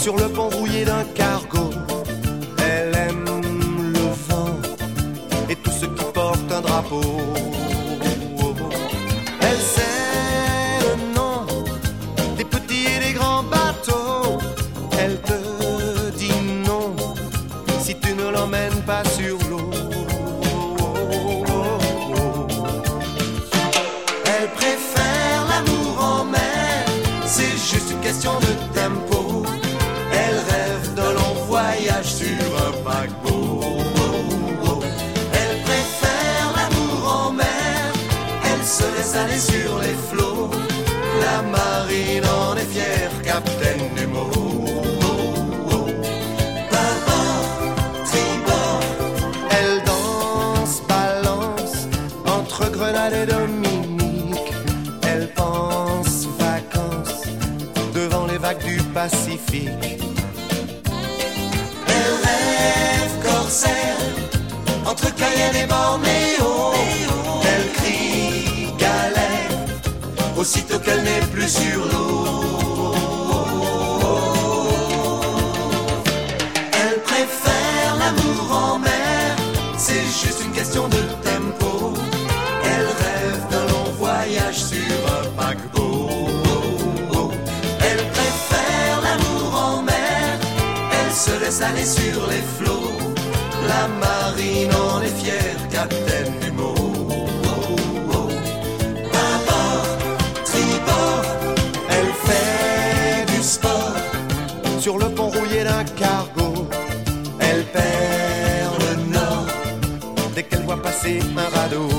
sur le pont rouillé d'un cargo. Elle aime le vent et tous ceux qui portent un drapeau. Elle sait le nom des petits et des grands bateaux. Elle te dit non si tu ne l'emmènes pas sur l'eau. Elle préfère l'amour en mer, c'est juste une question de tempo. Elle rêve d'un long voyage sur un paquebot. Elle préfère l'amour en mer, elle se laisse aller sur les flots. La marine en est fière, capitaine du mot. Bâbord, tribord, elle danse, balance entre Grenade et Dominique. Elle pense vacances devant les vagues du Pacifique. Elle rêve corsaire entre Cayenne et Bornéo. Elle crie galère aussitôt qu'elle n'est plus sur l'eau. Elle préfère l'amour en mer, c'est juste une question de tempo. Elle rêve d'un long voyage sur un paquebot. Elle préfère l'amour en mer, elle se laisse aller sur les flots. La marine en est fière, capitaine du mot. Bâbord, tribord, elle fait du sport sur le pont rouillé d'un cargo. Elle perd le nord dès qu'elle voit passer un radeau.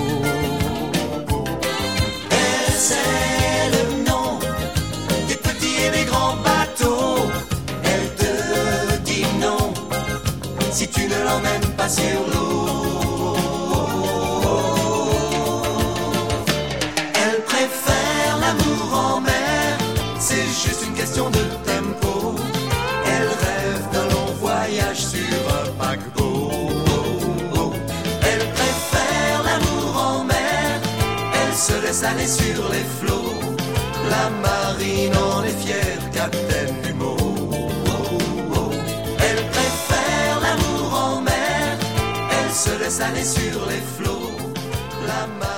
Elle sait le nom des petits et des grands bateaux. Elle te dit non si tu ne l'emmènes pas sur l'eau. Elle préfère l'amour en mer, c'est juste une question de tempo. Elle rêve d'un long voyage sur un paquebot. Elle préfère l'amour en mer, elle se laisse aller sur les flots. La marine en est fière, capitaine du mot. Elle préfère l'amour en mer, elle se laisse aller sur les flots. La marine